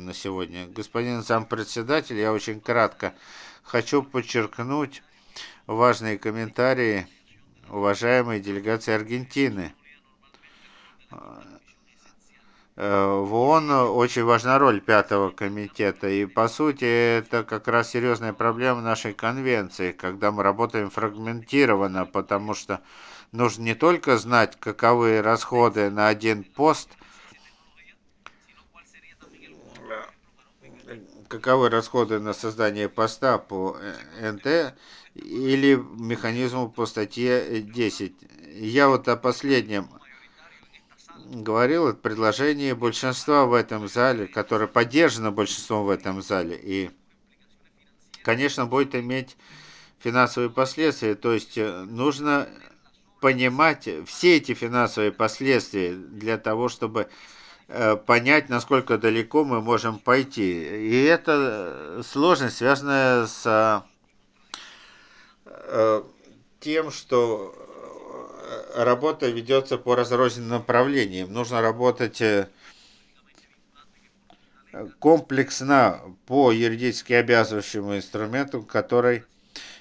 на сегодня. Господин зампредседатель, я очень кратко хочу подчеркнуть важные комментарии уважаемой делегации Аргентины. В ООН очень важна роль пятого комитета, и по сути это как раз серьезная проблема нашей конвенции, когда мы работаем фрагментированно, потому что нужно не только знать, каковы расходы на один пост, каковы расходы на создание поста по НТ или механизму по статье 10. Я вот о последнем говорил, это предложение большинства в этом зале, которое поддержано большинством в этом зале, и, конечно, будет иметь финансовые последствия, то есть нужно понимать все эти финансовые последствия для того, чтобы понять, насколько далеко мы можем пойти. И эта сложность связана с тем, что работа ведется по разрозненным направлениям. Нужно работать комплексно по юридически обязывающему инструменту, который